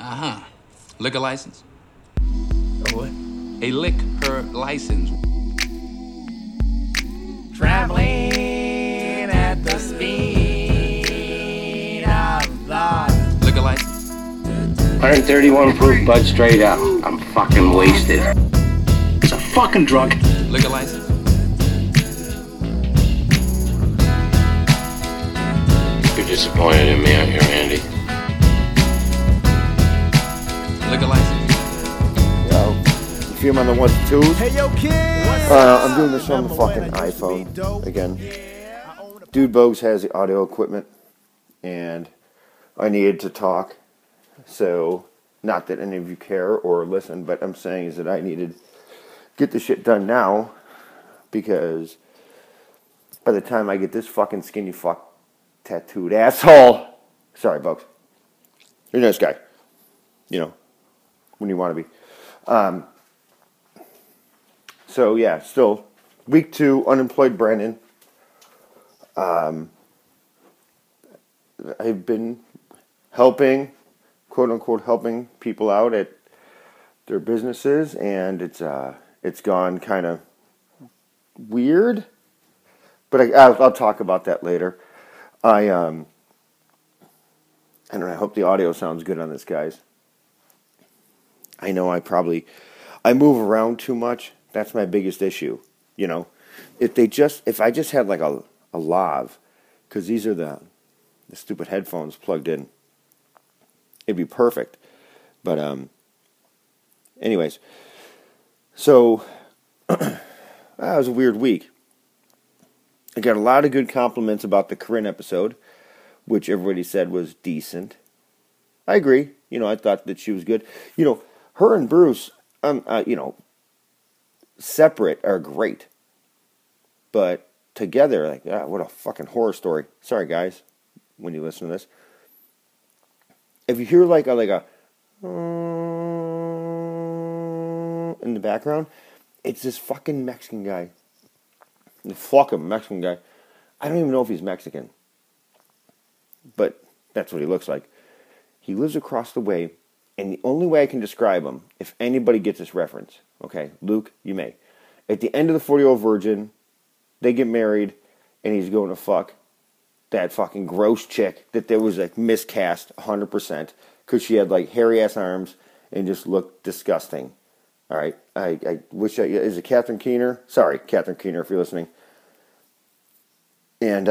Uh-huh. Liquor license? What? A liquor license. Traveling at the speed of thought. Liquor license? 131 proof, bud, straight up. I'm fucking wasted. It's a fucking drug. Liquor license? You're disappointed in me, aren't you, Randy? Liquor license? Yo, you feel me on the ones and twos? Hey, yo, kid. I'm doing this on the fucking iPhone again. Dude Bogues has the audio equipment, and I needed to talk. So, not that any of you care or listen, but I'm saying is that I needed to get the shit done now, because by the time I get this fucking skinny fuck tattooed asshole, sorry, Bogues, you're a nice guy, you know, when you want to be. So yeah, still week 2, unemployed Brandon. I've been helping, quote unquote, helping people out at their businesses, and it's gone kind of weird. But I'll talk about that later. I don't know. I hope the audio sounds good on this, guys. I know I move around too much. That's my biggest issue. You know, if I just had like a lav, because these are the stupid headphones plugged in, it'd be perfect. But anyways, so that was a weird week. I got a lot of good compliments about the Corinne episode, which everybody said was decent. I agree. You know, I thought that she was good. You know, her and Bruce, you know, separate are great. But together, like, what a fucking horror story. Sorry, guys, when you listen to this. If you hear like a in the background, it's this fucking Mexican guy. The fucking Mexican guy. I don't even know if he's Mexican. But that's what he looks like. He lives across the way, and the only way I can describe him, if anybody gets this reference, okay, Luke, you may. At the end of the 40-Year-Old Virgin, they get married, and he's going to fuck that fucking gross chick that there was like miscast 100% because she had like hairy-ass arms and just looked disgusting. All right, I wish is it Catherine Keener? Sorry, Catherine Keener, if you're listening. And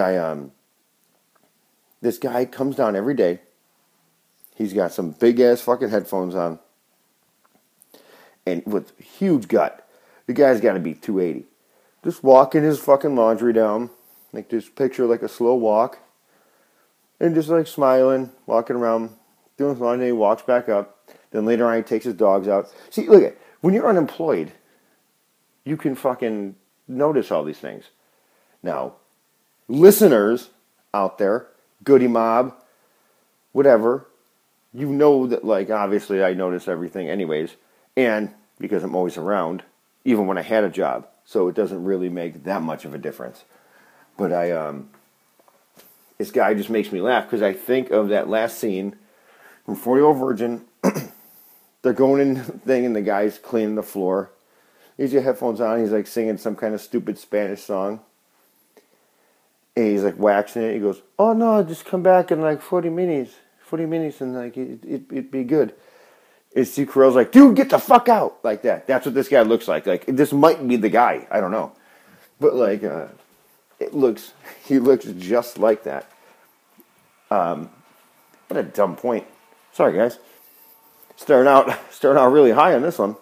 this guy comes down every day. He's got some big-ass fucking headphones on. And with huge gut. The guy's got to be 280. Just walking his fucking laundry down. Like this picture, like a slow walk. And just like smiling, walking around, doing his laundry. He walks back up. Then later on he takes his dogs out. See, look at when you're unemployed, you can fucking notice all these things. Now, listeners out there, Goody Mob, whatever, you know that, like, obviously I notice everything anyways, and because I'm always around, even when I had a job, so it doesn't really make that much of a difference. But this guy just makes me laugh, because I think of that last scene from 40-Year-Old Virgin. They're going in the thing, and the guy's cleaning the floor. He's got headphones on, he's like singing some kind of stupid Spanish song. And he's like waxing it, he goes, oh no, just come back in like 40 minutes, and like it'd be good. And Steve Carell's like, dude, get the fuck out, like that. That's what this guy looks like. Like, this might be the guy, I don't know. But like, he looks just like that. What a dumb point. Sorry, guys. Starting out really high on this one.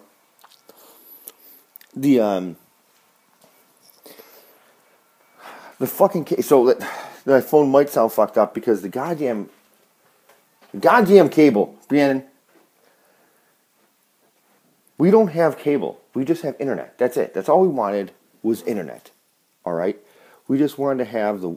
The fucking case. So the phone might sound fucked up because the goddamn cable, Brandon. We don't have cable. We just have internet. That's it. That's all we wanted was internet. All right. We just wanted to have the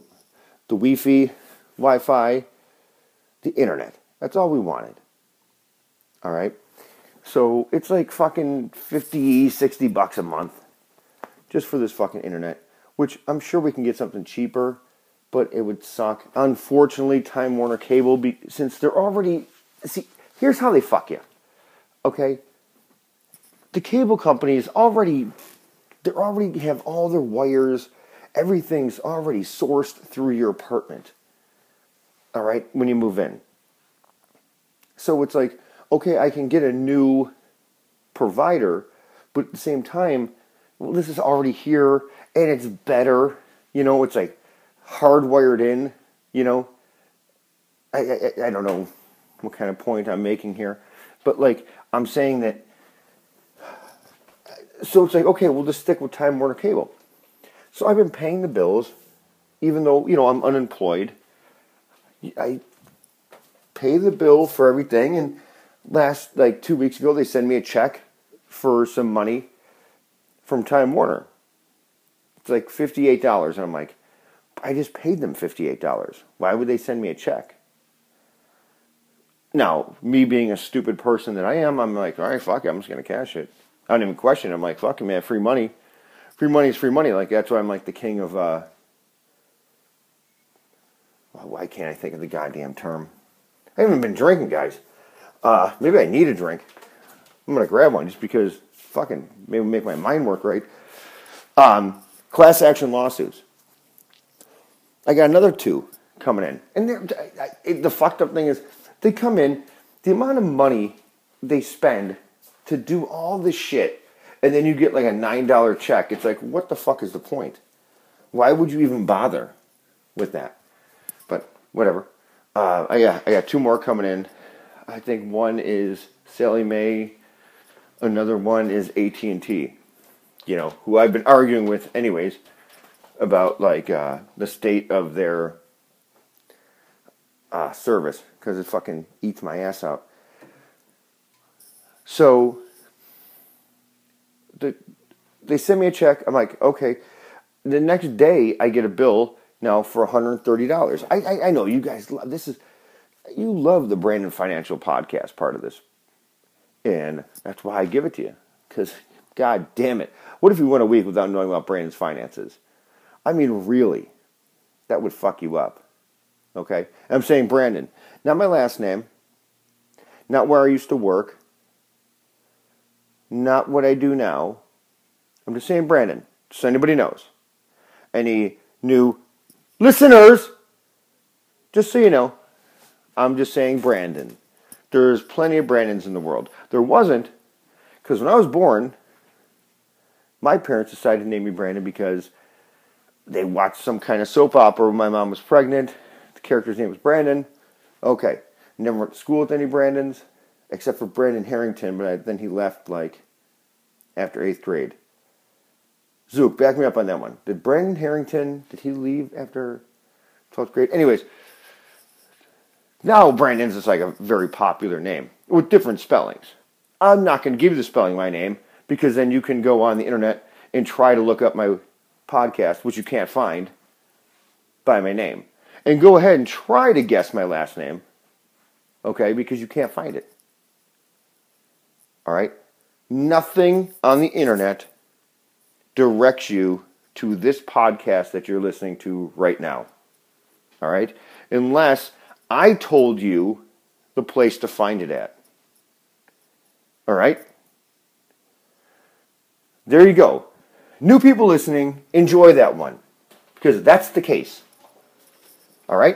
Wi-Fi, the internet. That's all we wanted. All right. So it's like fucking $50-$60 a month just for this fucking internet, which I'm sure we can get something cheaper, but it would suck. Unfortunately, Time Warner Cable, since they're already, see, Here's how they fuck you. Okay? The cable companies already have all their wires. Everything's already sourced through your apartment. All right? When you move in. So it's like, okay, I can get a new provider, but at the same time, well, this is already here and it's better. You know, it's like hardwired in, you know. I don't know what kind of point I'm making here, but like I'm saying that. So it's like, okay, we'll just stick with Time Warner Cable. So I've been paying the bills, even though, you know, I'm unemployed. I pay the bill for everything, and like 2 weeks ago, they send me a check for some money from Time Warner. It's like $58, and I'm like, I just paid them $58. Why would they send me a check? Now, me being a stupid person that I am, I'm like, all right, fuck it, I'm just going to cash it. I don't even question it. I'm like, fuck it, man, free money. Free money is free money. Like, that's why I'm like the king of, why can't I think of the goddamn term? I haven't been drinking, guys. Maybe I need a drink. I'm going to grab one just because fucking maybe make my mind work right. Class action lawsuits. I got another 2 coming in. And the fucked up thing is, they come in, the amount of money they spend to do all this shit, and then you get like a $9 check. It's like, what the fuck is the point? Why would you even bother with that? But whatever. I got 2 more coming in. I think one is Sallie Mae. Another one is AT&T. You know, who I've been arguing with anyways about like the state of their service, because it fucking eats my ass out. So they send me a check. I'm like, okay. The next day, I get a bill now for $130. I know you guys love this. You love the Brandon Financial Podcast part of this, and that's why I give it to you. Because, god damn it, what if you went a week without knowing about Brandon's finances? I mean, really, that would fuck you up. Okay, and I'm saying Brandon, not my last name, not where I used to work, not what I do now. I'm just saying Brandon, so anybody knows. Any new listeners, just so you know, I'm just saying Brandon. There's plenty of Brandons in the world. There wasn't, because when I was born, my parents decided to name me Brandon because they watched some kind of soap opera when my mom was pregnant. The character's name was Brandon. Okay. Never went to school with any Brandons, except for Brandon Harrington, but then he left, like, after 8th grade. Zook, back me up on that one. Did Brandon Harrington, did he leave after 12th grade? Anyways, now Brandon's is like a very popular name with different spellings. I'm not going to give you the spelling of my name because then you can go on the internet and try to look up my podcast, which you can't find, by my name. And go ahead and try to guess my last name, okay, because you can't find it. All right? Nothing on the internet directs you to this podcast that you're listening to right now. All right? Unless I told you the place to find it at. All right? There you go. New people listening, enjoy that one. Because that's the case. All right?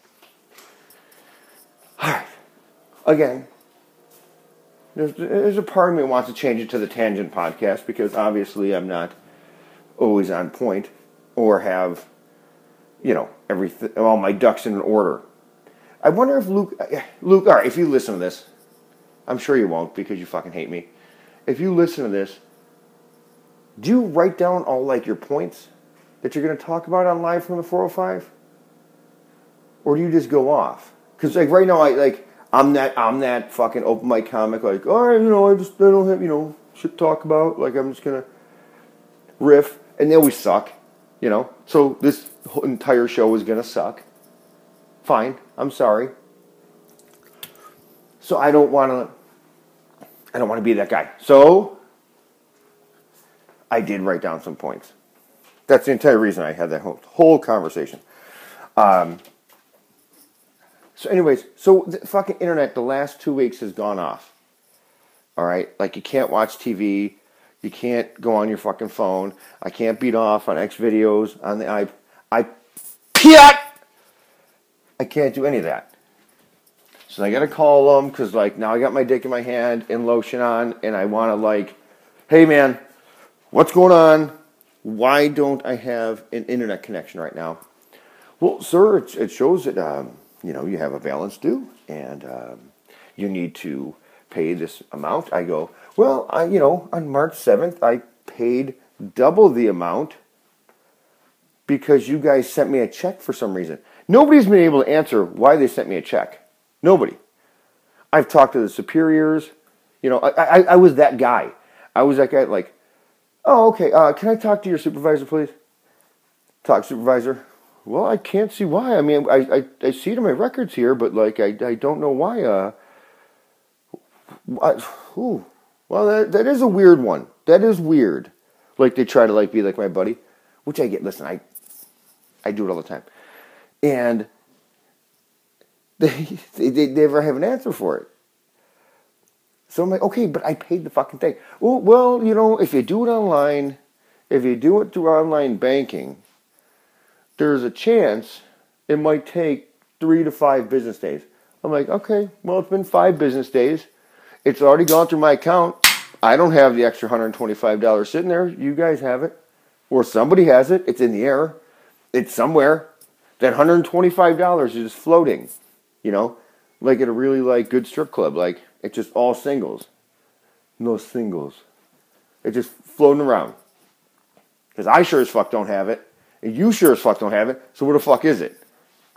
All right. Again, there's a part of me that wants to change it to the Tangent Podcast because obviously I'm not always on point or have, you know, all my ducks in order. I wonder if Luke, all right, if you listen to this, I'm sure you won't because you fucking hate me. If you listen to this, do you write down all like your points that you're going to talk about on Live from the 405? Or do you just go off? Because like right now, I'm that fucking open mic comic. Like, all right, you know, I don't have, you know, shit to talk about. Like I'm just gonna riff, and they always suck, you know. So this whole entire show is gonna suck. Fine, I'm sorry. So I don't want to be that guy. So I did write down some points. That's the entire reason I had that whole conversation. So anyways, so the fucking internet the last 2 weeks has gone off. All right? Like, you can't watch TV. You can't go on your fucking phone. I can't beat off on X videos on the I can't do any of that. So I got to call them because, like, now I got my dick in my hand and lotion on, and I want to, like, hey, man, what's going on? Why don't I have an internet connection right now? Well, sir, it shows that, you have a balance due, and you need to pay this amount. I go, well, on March 7th, I paid double the amount because you guys sent me a check for some reason. Nobody's been able to answer why they sent me a check. Nobody. I've talked to the superiors. I was that guy. I was that guy, like, oh, okay, can I talk to your supervisor, please? Talk supervisor. Well, I can't see why. I mean, I see it in my records here, but, like, I don't know why. Well, that is a weird one. That is weird. Like, they try to, like, be like my buddy, which I get. Listen, I do it all the time. And they never have an answer for it. So I'm like, okay, but I paid the fucking thing. Well, if you do it online, if you do it through online banking, there's a chance it might take 3 to 5 business days. I'm like, okay, well, it's been 5 business days. It's already gone through my account. I don't have the extra $125 sitting there. You guys have it. Or somebody has it. It's in the air. It's somewhere. That $125 is just floating. Like at a really, like, good strip club. Like, it's just all singles. No singles. It's just floating around. Because I sure as fuck don't have it. And you sure as fuck don't have it. So where the fuck is it?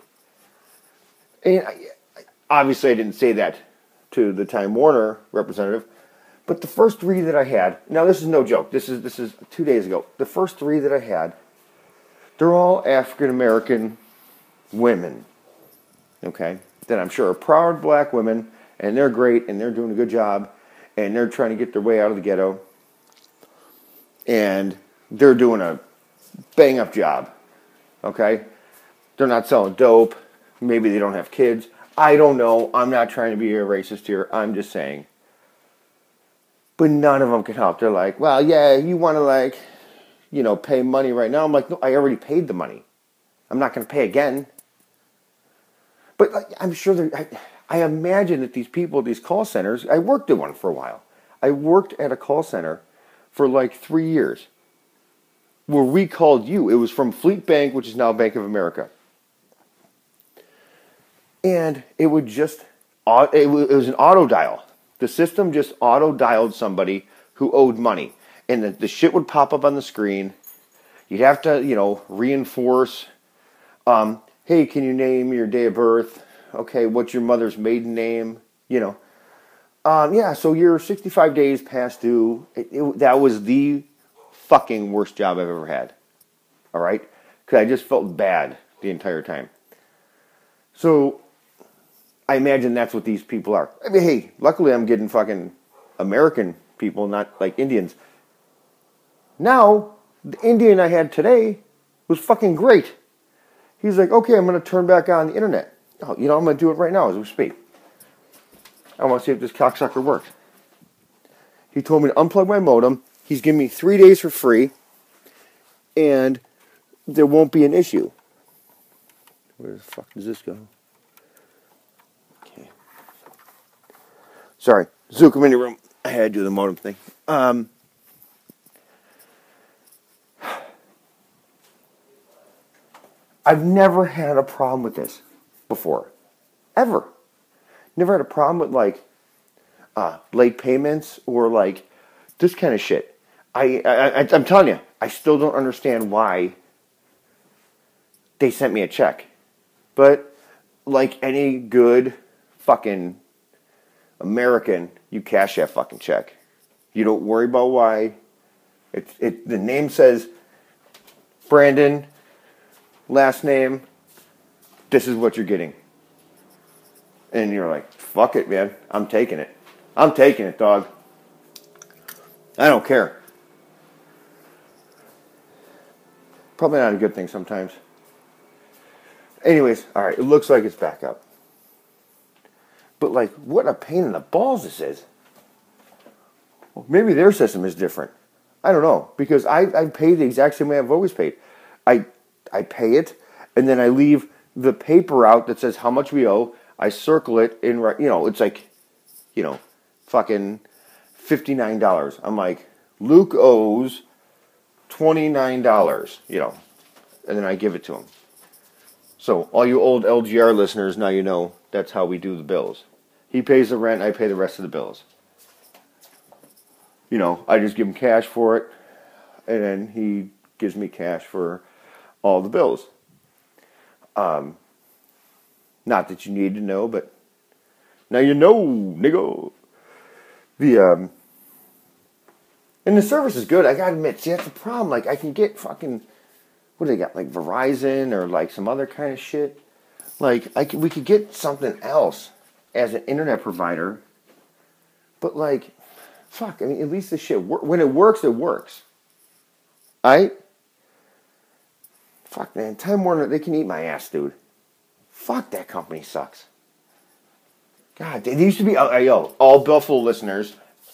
And obviously I didn't say that to the Time Warner representative. But the first 3 that I had, now this is no joke. This is 2 days ago. The first 3 that I had, they're all African American women. Okay? That I'm sure are proud black women, and they're great, and they're doing a good job, and they're trying to get their way out of the ghetto, and they're doing a bang-up job, okay? They're not selling dope. Maybe they don't have kids. I don't know. I'm not trying to be a racist here. I'm just saying. But none of them can help. They're like, well, yeah, you want to, like, pay money right now? I'm like, no, I already paid the money. I'm not going to pay again. But, like, I'm sure I imagine that these people, these call centers, I worked at one for a while. I worked at a call center for like 3 years where we called you. It was from Fleet Bank, which is now Bank of America. And it would just, it was an auto dial. The system just auto dialed somebody who owed money. And the shit would pop up on the screen. You'd have to, reinforce, hey, can you name your day of birth? Okay, what's your mother's maiden name? Yeah, so you're 65 days past due. That was the fucking worst job I've ever had. All right? Because I just felt bad the entire time. So, I imagine that's what these people are. I mean, hey, luckily I'm getting fucking American people, not like Indians. Now, the Indian I had today was fucking great. He's like, okay, I'm going to turn back on the internet. Oh, I'm going to do it right now as we speak. I want to see if this cocksucker works. He told me to unplug my modem. He's giving me 3 days for free. And there won't be an issue. Where the fuck does this go? Okay. Sorry. Zook, I'm in your room. I had to do the modem thing. I've never had a problem with this before. Ever. Never had a problem with, like, late payments or, like, this kind of shit. I'm telling you, I still don't understand why they sent me a check. But, like any good fucking American, you cash that fucking check. You don't worry about why. The name says Brandon, last name, this is what you're getting. And you're like, fuck it, man. I'm taking it. I'm taking it, dog. I don't care. Probably not a good thing sometimes. Anyways, all right. It looks like it's back up. But, like, what a pain in the balls this is. Well, maybe their system is different. I don't know. Because I pay the exact same way I've always paid. I pay it, and then I leave the paper out that says how much we owe. I circle it in, it's like, fucking $59. I'm like, Luke owes $29, and then I give it to him. So all you old LGR listeners, now you know that's how we do the bills. He pays the rent, I pay the rest of the bills. I just give him cash for it, and then he gives me cash for all the bills. Not that you need to know, but now you know, nigga. And the service is good, I gotta admit. See, that's the problem. Like, I can get fucking, what do they got? Like Verizon or like some other kind of shit. Like, we could get something else as an internet provider. But like, fuck, I mean, at least the shit, when it works, it works. Alright? Fuck, man, Time Warner, they can eat my ass, dude. Fuck, that company sucks. God, they used to be, all Buffalo listeners,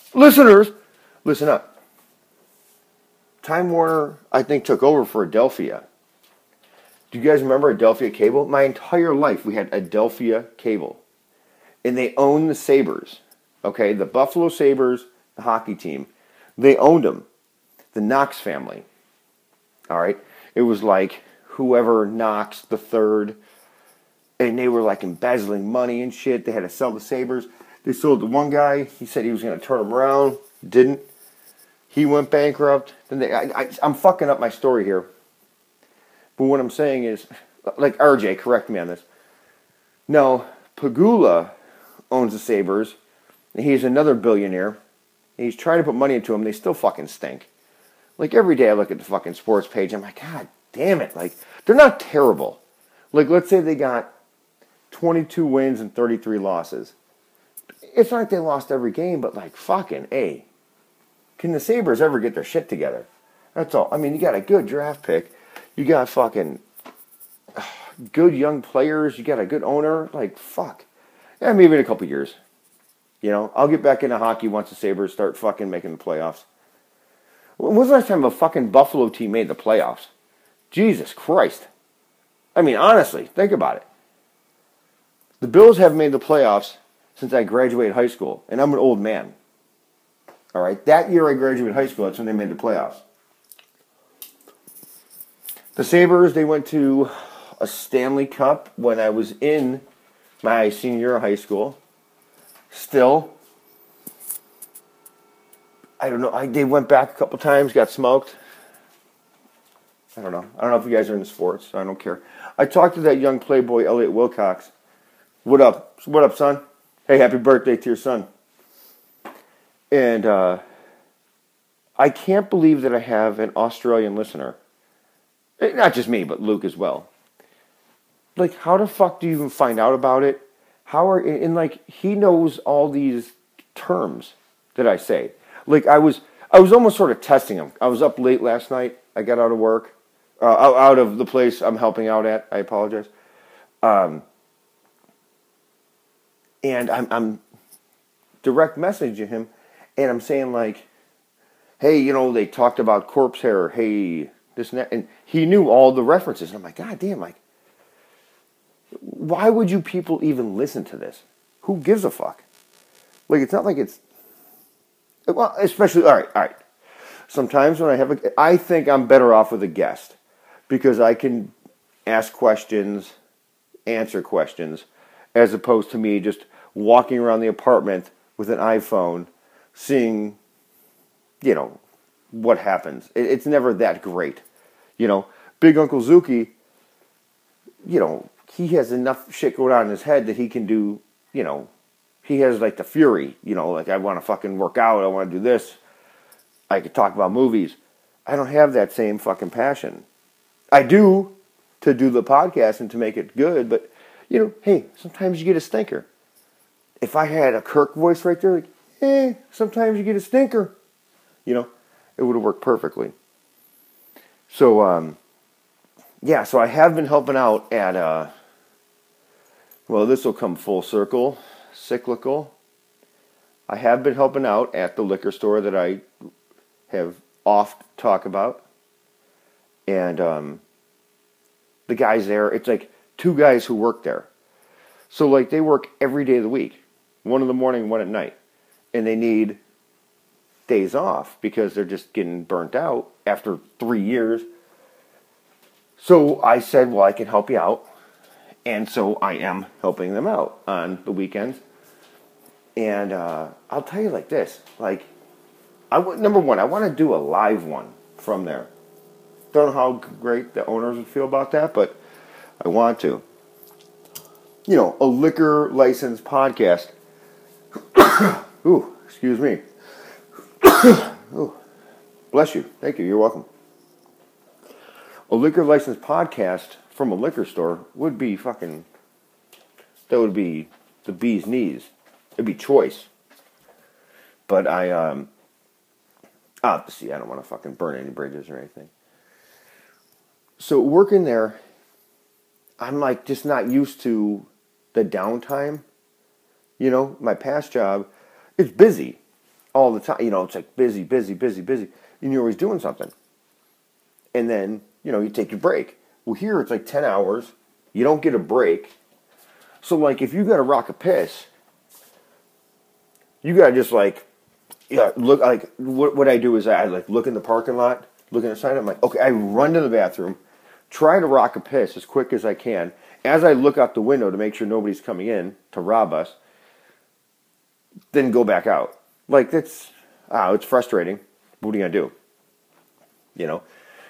listen up. Time Warner, I think, took over for Adelphia. Do you guys remember Adelphia Cable? My entire life, we had Adelphia Cable. And they owned the Sabres. Okay, the Buffalo Sabres, the hockey team. They owned them. The Knox family. All right? It was like whoever Knox the third. And they were like embezzling money and shit. They had to sell the Sabres. They sold to one guy. He said he was going to turn them around. Didn't. He went bankrupt. Then I'm fucking up my story here. But what I'm saying is, like RJ, correct me on this. No, Pagula owns the Sabres. And he's another billionaire. And he's trying to put money into them. They still fucking stink. Like every day I look at the fucking sports page. I'm like, God damn it. Like, they're not terrible. Like, let's say they got 22 wins and 33 losses. It's not like they lost every game, but like, fucking A. Can the Sabres ever get their shit together? That's all. I mean, you got a good draft pick. You got fucking good young players. You got a good owner. Like, fuck. Yeah, maybe in a couple years. I'll get back into hockey once the Sabres start fucking making the playoffs. When was the last time a fucking Buffalo team made the playoffs? Jesus Christ. I mean, honestly, think about it. The Bills haven't made the playoffs since I graduated high school, and I'm an old man. All right, that year I graduated high school, that's when they made the playoffs. The Sabres, they went to a Stanley Cup when I was in my senior year of high school. Still, I don't know, they went back a couple times, got smoked. I don't know if you guys are into sports, so I don't care. I talked to that young playboy, Elliot Wilcox. What up, son? Hey, happy birthday to your son. And I can't believe that I have an Australian listener. Not just me, but Luke as well. Like, how the fuck do you even find out about it? He knows all these terms that I say. Like, I was almost sort of testing him. I was up late last night. I got out of work. Out of the place I'm helping out at. I apologize. And I'm direct messaging him, and I'm saying like, hey, they talked about corpse hair, hey, this and that, and he knew all the references. And I'm like, God damn, like, why would you people even listen to this? Who gives a fuck? Like, it's not like it's, well, especially, all right. Sometimes when I think I'm better off with a guest because I can ask questions, answer questions, as opposed to me just walking around the apartment with an iPhone, seeing, what happens. It's never that great. Big Uncle Zuki, he has enough shit going on in his head that he can do, he has like the fury, like I want to fucking work out, I want to do this. I could talk about movies. I don't have that same fucking passion. I do to do the podcast and to make it good, but, hey, sometimes you get a stinker. If I had a Kirk voice right there, like, sometimes you get a stinker. It would have worked perfectly. So, so I have been helping out at, this will come full circle. cyclical. I have been helping out at the liquor store that I have oft talk about. And the guys there, it's like 2 guys who work there. So like they work every day of the week. 1 in the morning, 1 at night. And they need days off because they're just getting burnt out after 3 years. So I said, well, I can help you out. And so I am helping them out on the weekends. And I'll tell you like this. Like, number one, I want to do a live one from there. Don't know how great the owners would feel about that, but I want to. You know, a liquor license podcast. Ooh, excuse me. Ooh, bless you. Thank you. You're welcome. A liquor license podcast from a liquor store would be that would be the bee's knees. It'd be choice. But obviously I don't want to fucking burn any bridges or anything. So working there, I'm like just not used to the downtime. You know, my past job, it's busy all the time. You know, it's like busy. And you're always doing something. And then, you know, you take your break. Well, here it's like 10 hours. You don't get a break. So, like, if you got to rock a piss, you got to just, like, look, like, what I do is I, like, look in the parking lot, look at the sign, I'm like, okay, I run to the bathroom, try to rock a piss as quick as I can. As I look out the window to make sure nobody's coming in to rob us, then go back out. Like, it's frustrating. What are you going to do? You know?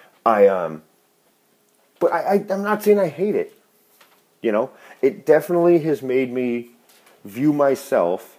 But I'm not saying I hate it. You know? It definitely has made me view myself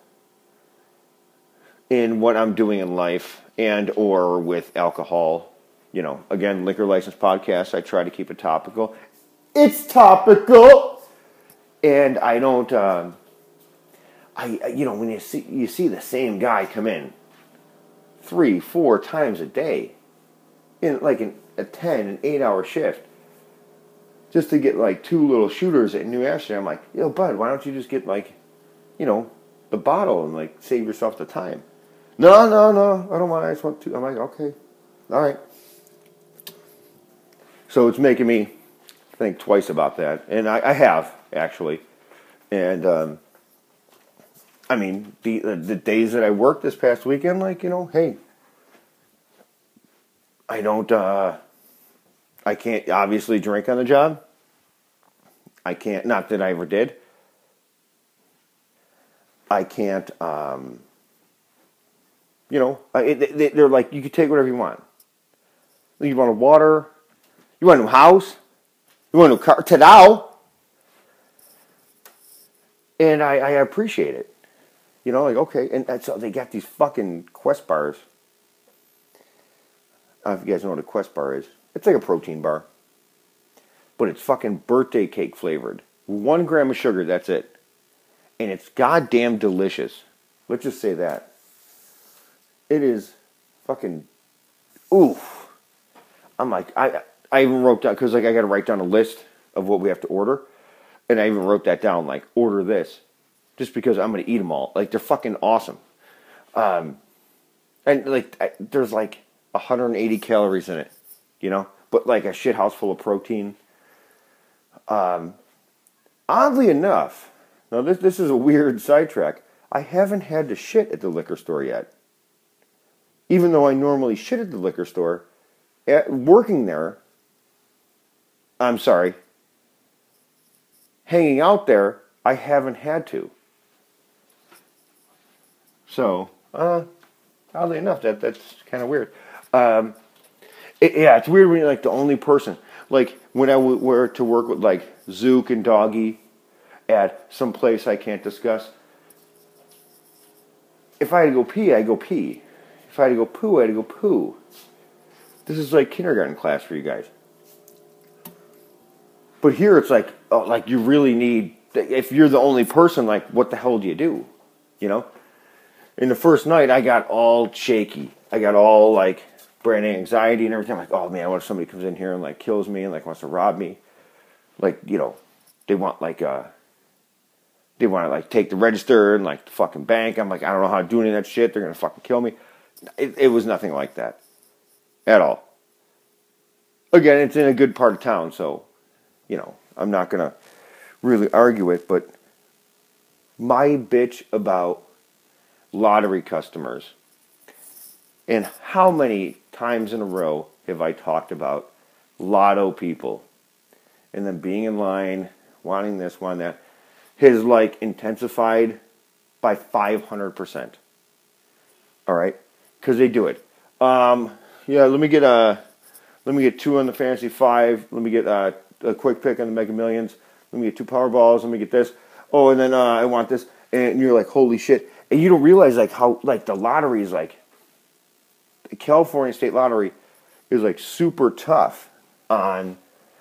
in what I'm doing in life and or with alcohol. You know, again, Liquor License Podcast, I try to keep it topical. It's topical! And I don't, you know, when you see the same guy come in 3-4 times a day in like a 10 and 8 hour shift just to get like 2 little shooters at New Amsterdam, I'm like, yo, bud, why don't you just get like, you know, the bottle and like save yourself the time? No, I don't want. I just want to. I'm like, okay, all right. So it's making me think twice about that, and I have actually, and I mean the days that I worked this past weekend, like, you know, hey, I don't, I can't obviously drink on the job. I can't, not that I ever did. I can't, you know, they're like, you can take whatever you want. You want a water, you want a new house, you want a new car, ta-da! And I appreciate it. You know, like, okay, and so they got these fucking Quest bars. I don't know if you guys know what a Quest bar is. It's like a protein bar. But it's fucking birthday cake flavored. 1 gram of sugar, that's it. And it's goddamn delicious. Let's just say that. It is fucking, oof. I'm like, I even wrote down, because like I got to write down a list of what we have to order. And I even wrote that down, like, order this. Just because I'm going to eat them all. Like, they're fucking awesome. And like, there's like 180 calories in it, you know? But like a shit house full of protein. Oddly enough, now this is a weird sidetrack. I haven't had to shit at the liquor store yet. Even though I normally shit at the liquor store, working there, hanging out there, I haven't had to. So, oddly enough, that's kind of weird. It's weird when you're like the only person. Like when I were to work with like Zook and Doggy at some place I can't discuss. If I had to go pee, I go pee. If I had to go poo, I had to go poo. This is like kindergarten class for you guys. But here it's like, oh, like you really need, if you're the only person, like what the hell do you do? You know? In the first night, I got all shaky. I got all like brand anxiety and everything. I'm like, oh man, what if somebody comes in here and like kills me and like wants to rob me? Like, you know, they want like They want to like take the register and like the fucking bank. I'm like, I don't know how to do any of that shit. They're going to fucking kill me. It was nothing like that at all. Again, it's in a good part of town, so, you know, I'm not going to really argue it, but my bitch about lottery customers, and how many times in a row have I talked about lotto people and them being in line, wanting this, wanting that, has like intensified by 500%. All right? Because they do it. Yeah, let me get 2 on the Fantasy 5. Let me get a quick pick on the Mega Millions. Let me get 2 Powerballs. Let me get this. Oh, and then I want this. And you're like, holy shit. And you don't realize like how like the lottery is like, the California State Lottery is like super tough on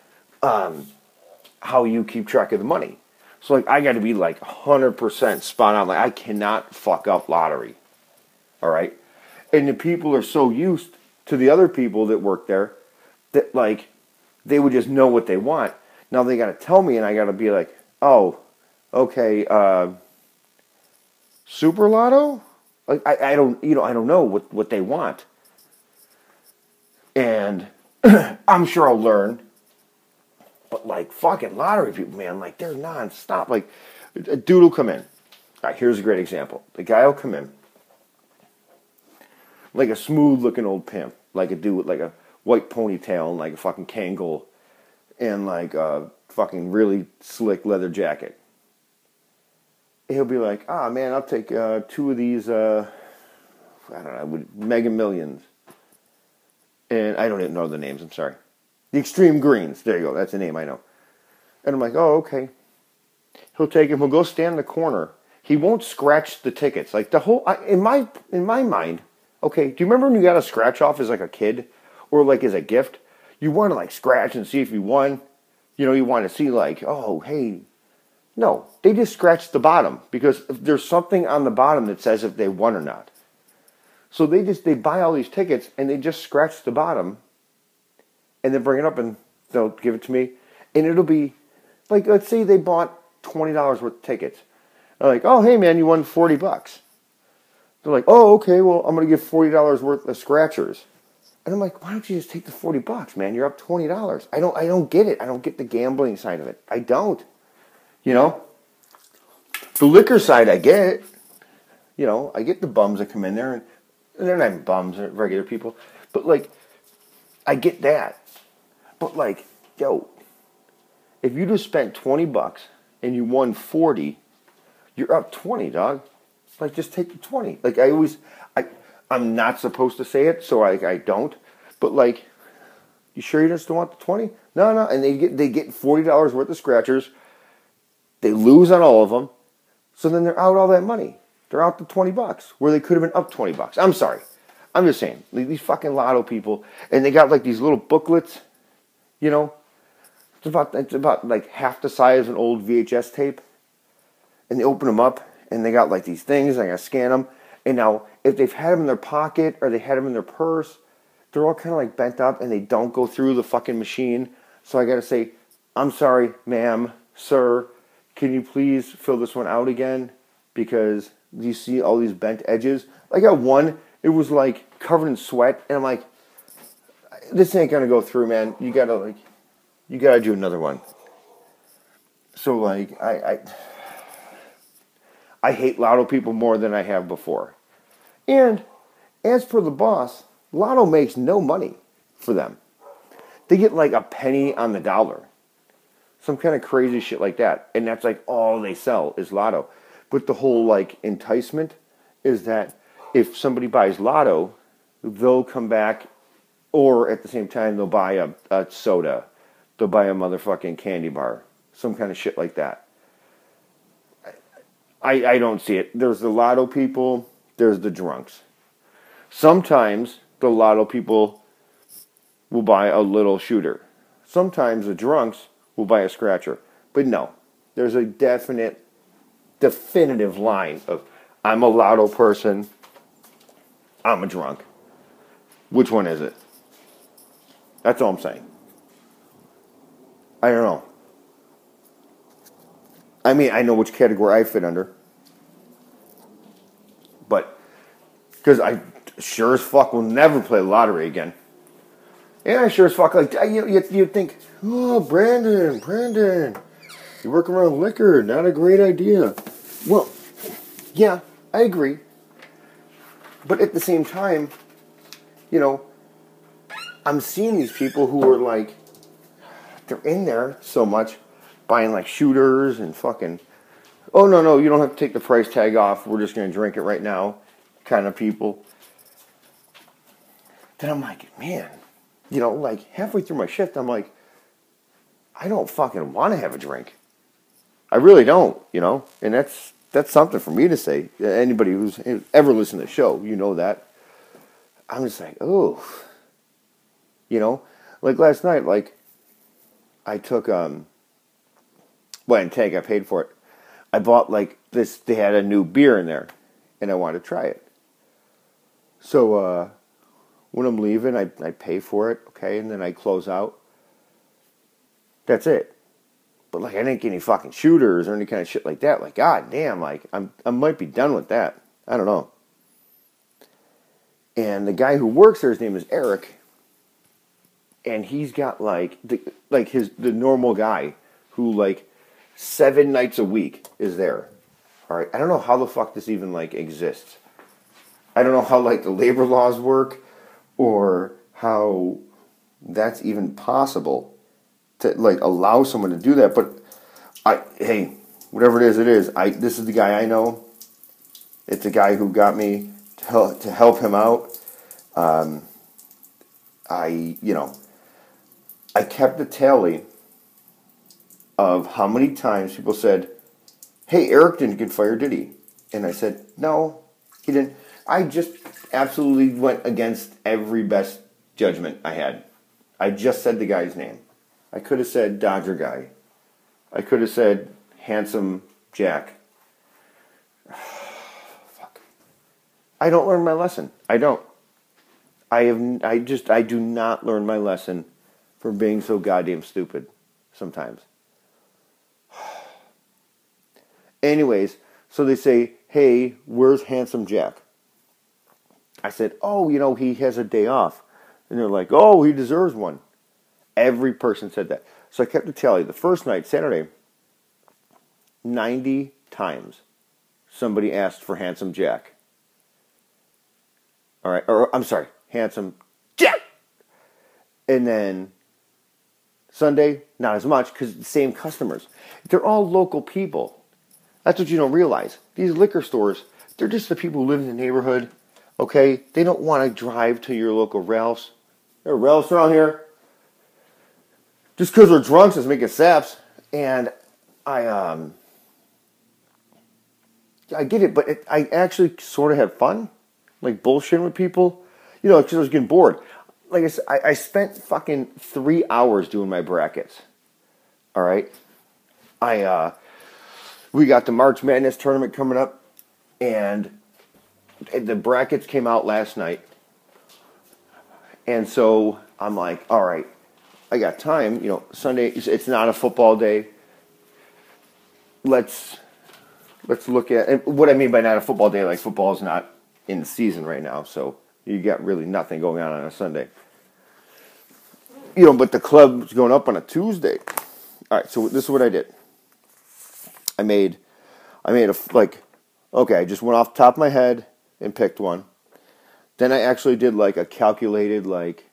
how you keep track of the money. So like I got to be like 100% spot on. Like I cannot fuck up lottery. All right? And the people are so used to the other people that work there that like they would just know what they want. Now they got to tell me, and I got to be like, oh, okay, Super Lotto? Like I don't know what they want. And I'm sure I'll learn. But like fucking lottery people, man, like they're nonstop. Like a dude will come in. All right, here's a great example. The guy will come in like a smooth looking old pimp, like a dude with like a white ponytail and like a fucking Kangol and like a fucking really slick leather jacket. He'll be like, ah, man, I'll take 2 of these, I don't know, Mega Millions. And I don't even know the names, I'm sorry. The Extreme Greens. There you go, that's the name I know. And I'm like, oh, okay. He'll take him, he'll go stand in the corner. He won't scratch the tickets. Like the whole, in my mind, okay, do you remember when you got a scratch off as like a kid? Or like as a gift? You want to like scratch and see if you won. You know, you want to see like, oh, hey. No, they just scratch the bottom. Because if there's something on the bottom that says if they won or not. So they buy all these tickets and they just scratch the bottom. And then bring it up and they'll give it to me. And it'll be, like, let's say they bought $20 worth of tickets. They're like, oh, hey, man, you won $40. They're like, oh, okay, well, I'm going to give $40 worth of scratchers. And I'm like, why don't you just take the $40, man? You're up $20. I don't get it. I don't get the gambling side of it. I don't. You know? The liquor side, I get. You know, I get the bums that come in there. And they're not even bums, they're regular people. But, like, I get that. But, like, yo, if you just spent $20 and you won 40, you're up 20, dog. Like, just take the 20. Like, I'm not supposed to say it, so I don't. But, like, you sure you just don't want the 20? No. And they get $40 worth of scratchers. They lose on all of them. So then they're out all that money. They're out the $20 where they could have been up $20. I'm sorry. I'm just saying. These fucking lotto people. And they got, like, these little booklets. You know? It's about like, half the size of an old VHS tape. And they open them up. And they got, like, these things. And I got to scan them. And now, if they've had them in their pocket or they had them in their purse, they're all kind of like bent up and they don't go through the fucking machine. So I got to say, I'm sorry, ma'am, sir, can you please fill this one out again? Because you see all these bent edges. I got one, it was like covered in sweat. And I'm like, this ain't going to go through, man. You got to do another one. So like, I hate lotto people more than I have before. And as per the boss, lotto makes no money for them. They get like a penny on the dollar. Some kind of crazy shit like that. And that's like all they sell is lotto. But the whole like enticement is that if somebody buys lotto, they'll come back, or at the same time they'll buy a soda. They'll buy a motherfucking candy bar. Some kind of shit like that. I don't see it. There's the lotto people. There's the drunks. Sometimes the lotto people will buy a little shooter. Sometimes the drunks will buy a scratcher. But no, there's a definitive line of I'm a lotto person, I'm a drunk. Which one is it? That's all I'm saying. I don't know. I mean, I know which category I fit under. But, because I sure as fuck will never play lottery again. And I sure as fuck, like, you'd think, oh, Brandon, you work around liquor, not a great idea. Well, yeah, I agree. But at the same time, you know, I'm seeing these people who are like, they're in there so much, buying like shooters and fucking, oh, no, you don't have to take the price tag off, we're just going to drink it right now, kind of people. Then I'm like, man, you know, like halfway through my shift, I'm like, I don't fucking want to have a drink. I really don't, you know, and that's something for me to say. Anybody who's ever listened to the show, you know that. I'm just like, oh, you know, like last night, like I took, well, I didn't take, I paid for it. I bought like this, they had a new beer in there and I wanted to try it. So, when I'm leaving, I pay for it, okay, and then I close out. That's it. But like I didn't get any fucking shooters or any kind of shit like that. Like, god damn, like I might be done with that. I don't know. And the guy who works there, his name is Eric, and he's got like the normal guy who like 7 nights a week is there. All right, I don't know how the fuck this even like exists. I don't know how like the labor laws work or how that's even possible to like allow someone to do that. But hey, whatever it is, this is the guy I know. It's a guy who got me to help him out. I kept the tally of how many times people said, hey, Eric didn't get fired, did he? And I said, no, he didn't. I just absolutely went against every best judgment I had. I just said the guy's name. I could have said Dodger guy. I could have said handsome Jack. Fuck. I don't learn my lesson. I don't. I do not learn my lesson from being so goddamn stupid sometimes. Anyways, so they say, hey, where's handsome Jack? I said, oh, you know, he has a day off. And they're like, oh, he deserves one. Every person said that. So I kept the tally. The first night, Saturday, 90 times somebody asked for handsome Jack. All right, or I'm sorry, handsome Jack. And then Sunday, not as much because the same customers. They're all local people. That's what you don't realize. These liquor stores, they're just the people who live in the neighborhood. Okay, they don't want to drive to your local Ralph's. There are Ralph's around here. Just because we're drunks doesn't make us saps. And I get it, but I actually sort of have fun, like bullshitting with people. You know, because I was getting bored. Like I said, I spent fucking 3 hours doing my brackets. All right, we got the March Madness tournament coming up, and the brackets came out last night. And so I'm like, all right, I got time. You know, Sunday, it's not a football day. Let's look at, and what I mean by not a football day, like football's not in the season right now, so you got really nothing going on a Sunday. You know, but the club's going up on a Tuesday. All right, so this is what I did. I made I just went off the top of my head and picked one. Then I actually did like a calculated,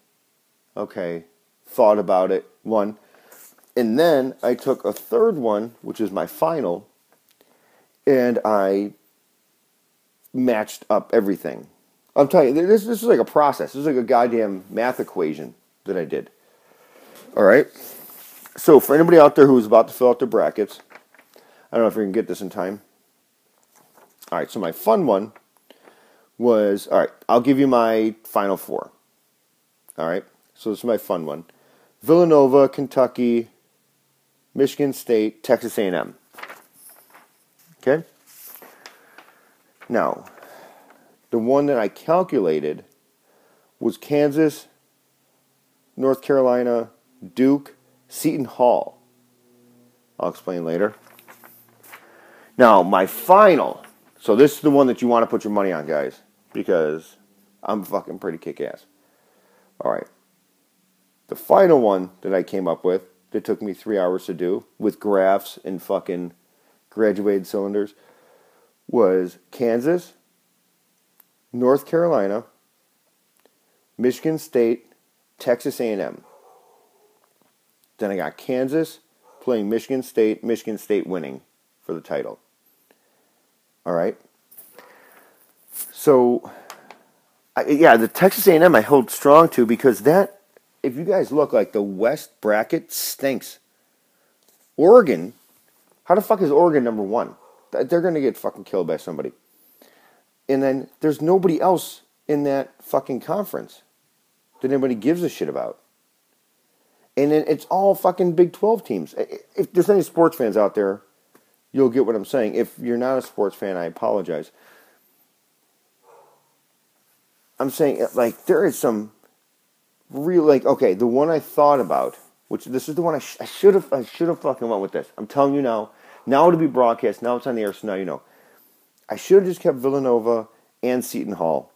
thought about it, one. And then I took a third one, which is my final, and I matched up everything. I'm telling you, this is like a process. This is like a goddamn math equation that I did. All right? So for anybody out there who's about to fill out their brackets, I don't know if we can get this in time. All right, so my fun one was, all right, I'll give you my final four. All right, so this is my fun one. Villanova, Kentucky, Michigan State, Texas A&M. Okay? Now, the one that I calculated was Kansas, North Carolina, Duke, Seton Hall. I'll explain later. Now, my final. So this is the one that you want to put your money on, guys, because I'm fucking pretty kick-ass. All right. The final one that I came up with that took me 3 hours to do with graphs and fucking graduated cylinders was Kansas, North Carolina, Michigan State, Texas A&M. Then I got Kansas playing Michigan State winning for the title. All right. So, the Texas A&M I hold strong to because that, if you guys look, like the West bracket stinks. Oregon, how the fuck is Oregon number one? They're going to get fucking killed by somebody. And then there's nobody else in that fucking conference that anybody gives a shit about. And then it's all fucking Big 12 teams. If there's any sports fans out there, you'll get what I'm saying. If you're not a sports fan, I apologize. I'm saying, like, there is some real, like, okay, the one I thought about, which this is the one I should have fucking went with this. I'm telling you now. Now it'll be broadcast. Now it's on the air, so now you know. I should have just kept Villanova and Seton Hall.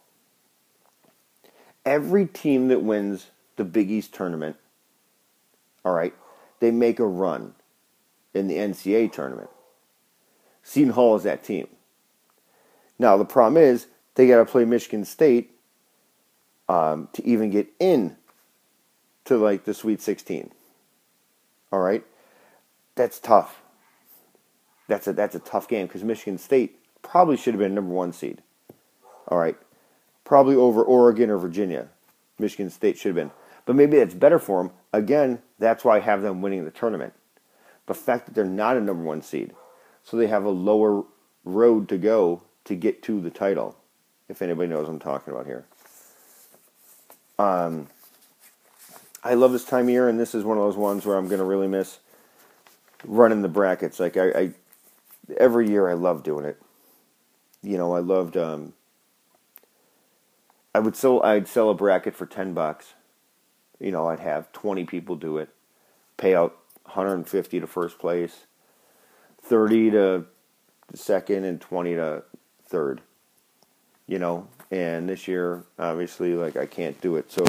Every team that wins the Big East tournament, all right, they make a run in the NCAA tournament. Seton Hall is that team. Now, the problem is they got to play Michigan State to even get in to, like, the Sweet 16. All right? That's tough. That's a tough game because Michigan State probably should have been number one seed. All right? Probably over Oregon or Virginia. Michigan State should have been. But maybe that's better for them. Again, that's why I have them winning the tournament. The fact that they're not a number one seed. So they have a lower road to go to get to the title. If anybody knows what I'm talking about here. I love this time of year, and this is one of those ones where I'm going to really miss running the brackets. Like, I every year I love doing it. You know, I loved, I'd sell a bracket for $10. You know, I'd have 20 people do it, pay out $150 to first place, $30 to second, and $20 to third. You know, and this year, obviously, like, I can't do it. So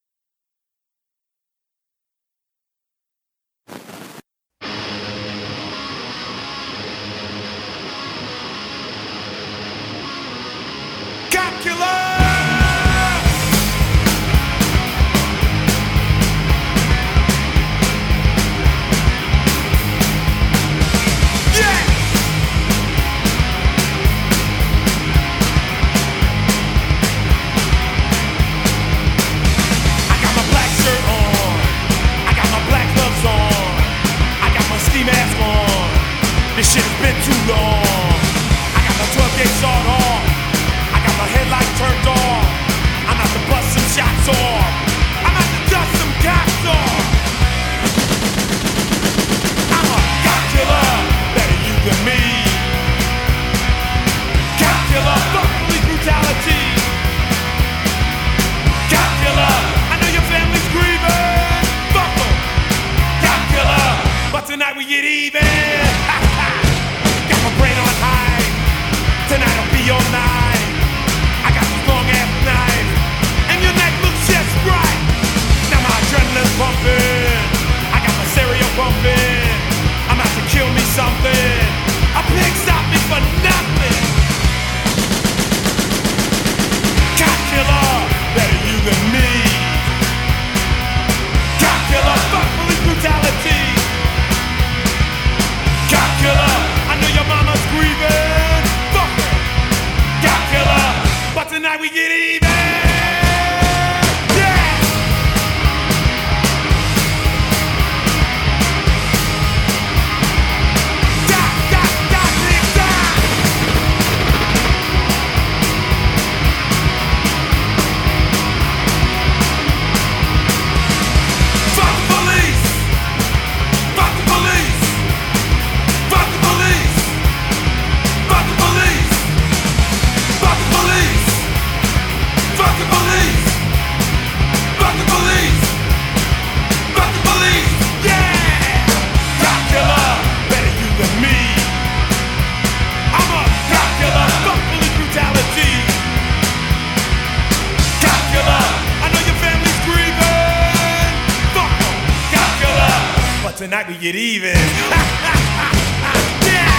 this shit has been too long. I got my 12-gauge sawed off. I got my headlight turned off. I'm out to bust some shots off. I'm out to dust some cops off. I'm a cop killer, better you than me. Cop killer, fuck police brutality. Cop killer, I know your family's grieving. Fuck them. Cop killer, but tonight we get even. Brain on high, tonight will be your night. I got this long ass knife, and your neck looks just right. Now my adrenaline's pumping, I got my stereo bumping. I'm out to kill me something. A pig stop me for nothing. Cop killer, better you than me. Cop killer, fuck police brutality. Cop killer, I know your mama's grieving. Fuck her. Cop killer, but tonight we get even. Yeah. Die, die, die, big die. Fuck the police. Fuck the police. Fuck the police. Fuck the police! Fuck the police! Fuck tonight we get even. Yeah.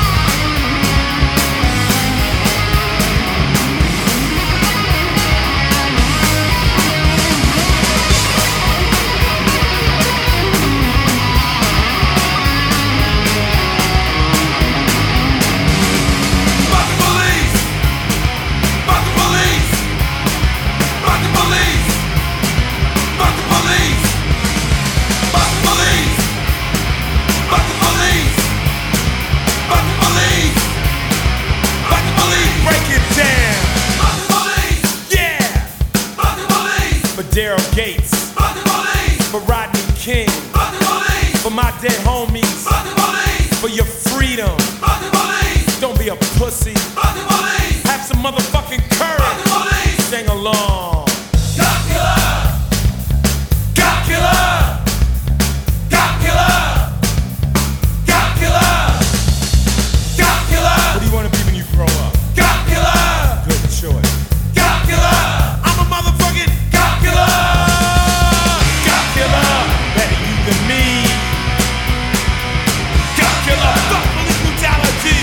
Daryl Gates, for Rodney King, for my dead homies, for your freedom. Don't be a pussy. Have some motherfucking courage. Sing along. God killer, God killer, God killer, God killer, God killer. What do you want to be when you grow up? God killer. Good choice. God killer. I'm a motherfucking God killer. God killer. Better you than me. God killer. Fuck police brutality.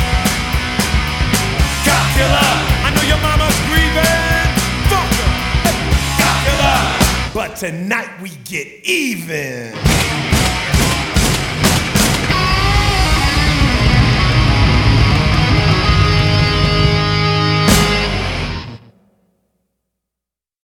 God killer. I know your mama's grieving. Fuck her. God killer. But tonight we get even.